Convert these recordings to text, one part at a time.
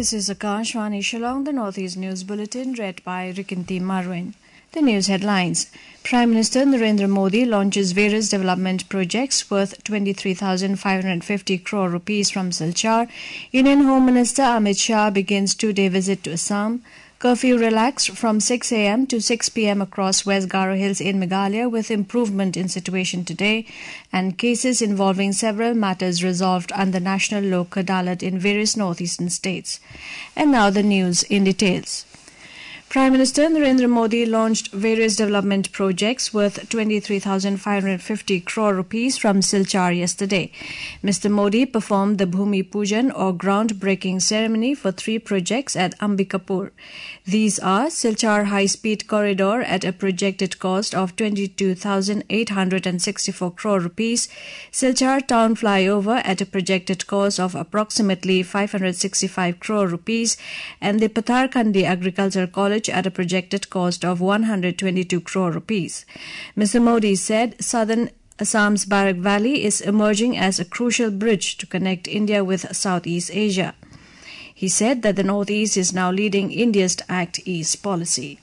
This is Akashvani Shillong, the Northeast News Bulletin, read by Rikinti Marwin. The news headlines. Prime Minister Narendra Modi launches various development projects worth 23,550 crore rupees from Silchar. Union Home Minister Amit Shah begins two-day visit to Assam. Curfew relaxed from 6 a.m. to 6 p.m. across West Garo Hills in Meghalaya with improvement in situation today, and cases involving several matters resolved under National Lok Adalat in various northeastern states. And now the news in details. Prime Minister Narendra Modi launched various development projects worth 23,550 crore rupees from Silchar yesterday. Mr. Modi performed the Bhumi Pujan or groundbreaking ceremony for three projects at Ambikapur. These are Silchar High-Speed Corridor at a projected cost of 22,864 crore rupees, Silchar Town Flyover at a projected cost of approximately 565 crore rupees, and the Patharkhandi Agriculture College at a projected cost of 122 crore rupees. Mr. Modi said southern Assam's Barak Valley is emerging as a crucial bridge to connect India with Southeast Asia. He said that the Northeast is now leading India's Act East policy.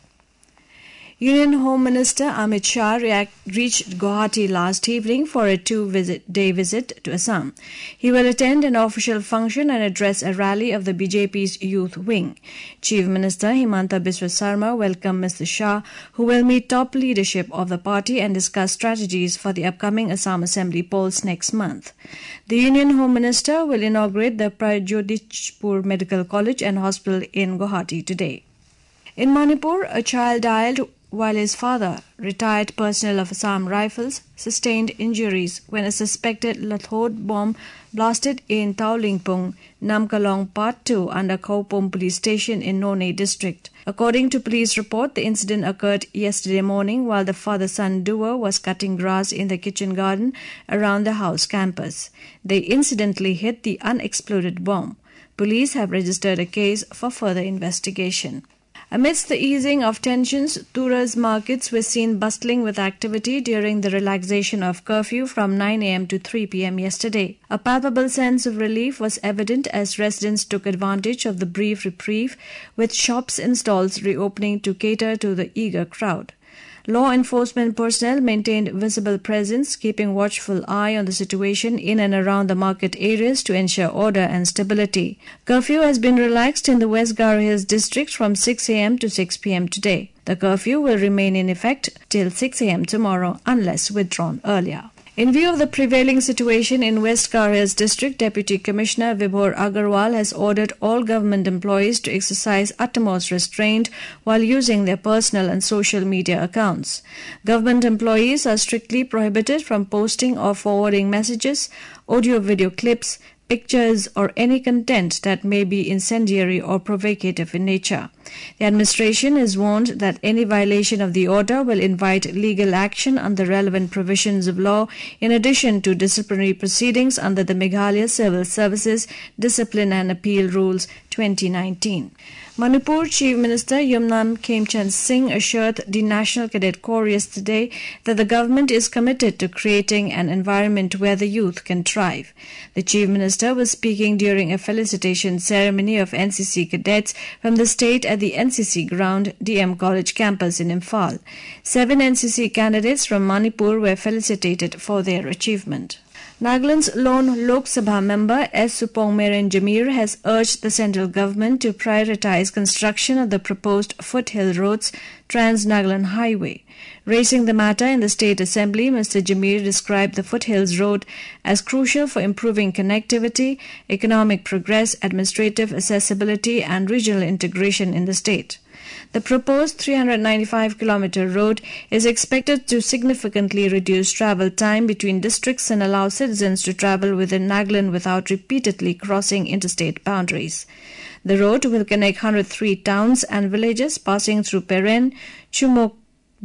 Union Home Minister Amit Shah reached Guwahati last evening for a two-day visit to Assam. He will attend an official function and address a rally of the BJP's youth wing. Chief Minister Himanta Biswa Sarma welcomed Mr. Shah, who will meet top leadership of the party and discuss strategies for the upcoming Assam Assembly polls next month. The Union Home Minister will inaugurate the Prajodhpur Medical College and Hospital in Guwahati today. In Manipur, a child died while his father, retired personnel of Assam Rifles, sustained injuries when a suspected Lathod bomb blasted in Taulingpung, Namkalong Part 2 under Kaupom Police Station in Nonay district. According to police report, the incident occurred yesterday morning while the father-son duo was cutting grass in the kitchen garden around the house campus. They incidentally hit the unexploded bomb. Police have registered a case for further investigation. Amidst the easing of tensions, Tura's markets were seen bustling with activity during the relaxation of curfew from 9 a.m. to 3 p.m. yesterday. A palpable sense of relief was evident as residents took advantage of the brief reprieve, with shops and stalls reopening to cater to the eager crowd. Law enforcement personnel maintained visible presence, keeping watchful eye on the situation in and around the market areas to ensure order and stability. Curfew has been relaxed in the West Garo Hills district from 6 a.m. to 6 p.m. today. The curfew will remain in effect till 6 a.m. tomorrow unless withdrawn earlier. In view of the prevailing situation in West Garo Hills district, Deputy Commissioner Vibhor Agarwal has ordered all government employees to exercise utmost restraint while using their personal and social media accounts. Government employees are strictly prohibited from posting or forwarding messages, audio-video clips, pictures, or any content that may be incendiary or provocative in nature. The administration is warned that any violation of the order will invite legal action under relevant provisions of law, in addition to disciplinary proceedings under the Meghalaya Civil Services Discipline and Appeal Rules 2019. Manipur Chief Minister Yumnam Khemchand Singh assured the National Cadet Corps yesterday that the government is committed to creating an environment where the youth can thrive. The Chief Minister was speaking during a felicitation ceremony of NCC cadets from the state at the NCC ground, DM College campus in Imphal. 7 NCC candidates from Manipur were felicitated for their achievement. Nagaland's lone Lok Sabha member S. Supongmeren Jamir has urged the central government to prioritize construction of the proposed foothill roads Trans-Nagaland Highway. Raising the matter in the State Assembly, Mr. Jamir described the Foothills Road as crucial for improving connectivity, economic progress, administrative accessibility, and regional integration in the state. The proposed 395-kilometer road is expected to significantly reduce travel time between districts and allow citizens to travel within Nagaland without repeatedly crossing interstate boundaries. The road will connect 103 towns and villages passing through Peren, Chumok,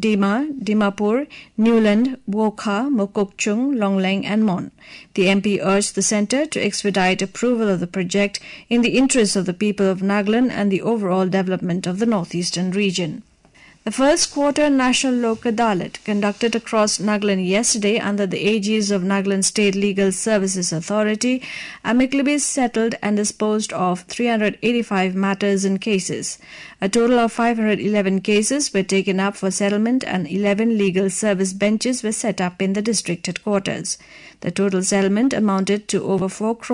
Dimapur, Newland, Wokha, Mokokchung, Longleng and Mon. The MP urged the centre to expedite approval of the project in the interest of the people of Nagaland and the overall development of the northeastern region. The first quarter National Lok Adalat conducted across Nagaland yesterday under the aegis of Nagaland State Legal Services Authority amicably settled and disposed of 385 matters and cases. A total of 511 cases were taken up for settlement and 11 legal service benches were set up in the district headquarters. The total settlement amounted to over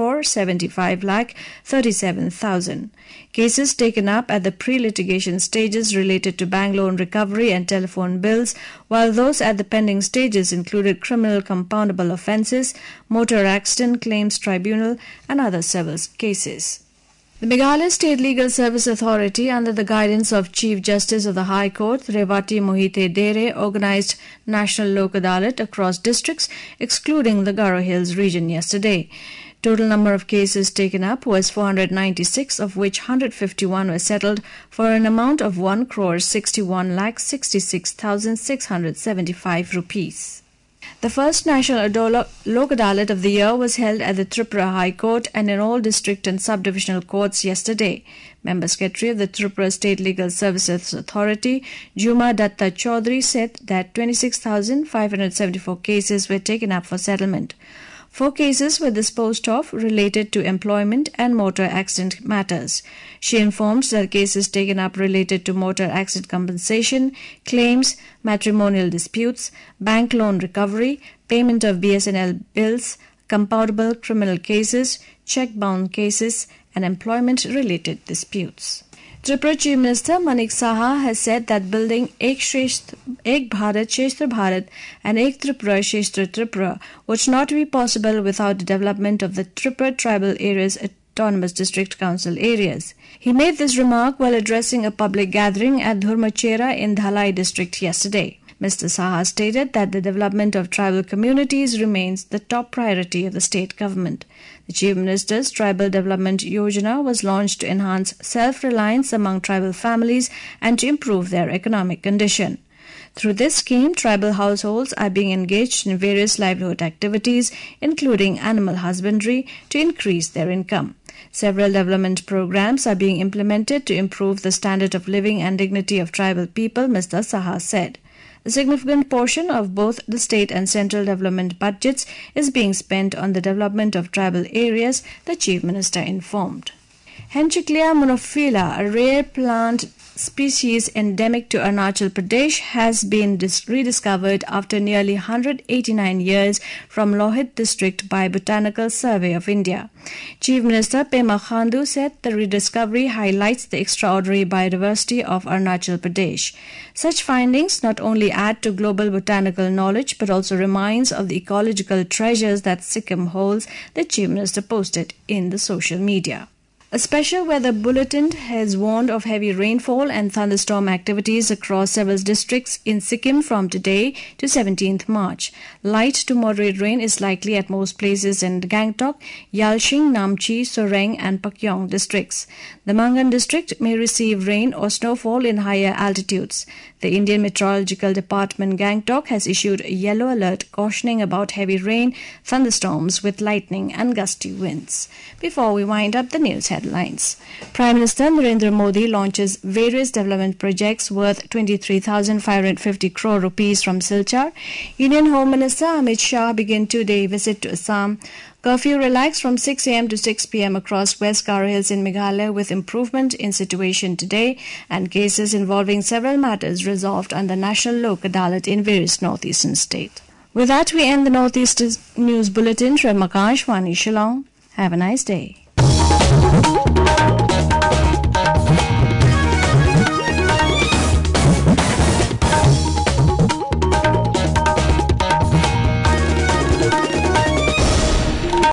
4,75,37,000. Cases taken up at the pre-litigation stages related to bank loan recovery and telephone bills, while those at the pending stages included criminal compoundable offences, motor accident claims tribunal and other civil cases. The Meghalaya State Legal Service Authority, under the guidance of Chief Justice of the High Court, Revati Mohite Dere, organized National Lok Adalat across districts, excluding the Garo Hills region yesterday. Total number of cases taken up was 496, of which 151 were settled for an amount of 1,61,66,675 rupees. The first National Lok Adalat of the year was held at the Tripura High Court and in all district and sub-divisional courts yesterday. Member Secretary of the Tripura State Legal Services Authority, Juma Datta Chaudhary, said that 26,574 cases were taken up for settlement. 4 cases were disposed of related to employment and motor accident matters. She informs that cases taken up related to motor accident compensation, claims, matrimonial disputes, bank loan recovery, payment of BSNL bills, compoundable criminal cases, check-bound cases, and employment-related disputes. Tripura Chief Minister Manik Saha has said that building Ek Bharat Sheshtra Bharat and Ek Tripura Sheshtra Tripura would not be possible without the development of the Tripura Tribal Areas Autonomous District Council areas. He made this remark while addressing a public gathering at Dhurmachera in Dhalai district yesterday. Mr. Saha stated that the development of tribal communities remains the top priority of the state government. The Chief Minister's Tribal Development Yojana was launched to enhance self-reliance among tribal families and to improve their economic condition. Through this scheme, tribal households are being engaged in various livelihood activities, including animal husbandry, to increase their income. Several development programs are being implemented to improve the standard of living and dignity of tribal people, Mr. Saha said. A significant portion of both the state and central development budgets is being spent on the development of tribal areas, the Chief Minister informed. Henchiclea monophylla, a rare plant species endemic to Arunachal Pradesh, has been rediscovered after nearly 189 years from Lohit district by Botanical Survey of India. Chief Minister Pema Khandu said the rediscovery highlights the extraordinary biodiversity of Arunachal Pradesh. Such findings not only add to global botanical knowledge but also reminds of the ecological treasures that Sikkim holds, the Chief Minister posted in the social media. A special weather bulletin has warned of heavy rainfall and thunderstorm activities across several districts in Sikkim from today to 17th March. Light to moderate rain is likely at most places in Gangtok, Yalshing, Namchi, Soreng and Pakyong districts. The Mangan district may receive rain or snowfall in higher altitudes. The Indian Meteorological Department Gangtok has issued a yellow alert cautioning about heavy rain, thunderstorms with lightning and gusty winds. Before we wind up the news headlines, Prime Minister Narendra Modi launches various development projects worth 23,550 crore rupees from Silchar. Union Home Minister Amit Shah began two-day visit to Assam. Curfew relaxed from 6 a.m. to 6 p.m. across West Garo Hills in Meghalaya with improvement in situation today and cases involving several matters resolved under National Lok Adalat in various northeastern states. With that, we end the Northeast News Bulletin from Akashvani Shillong. Have a nice day.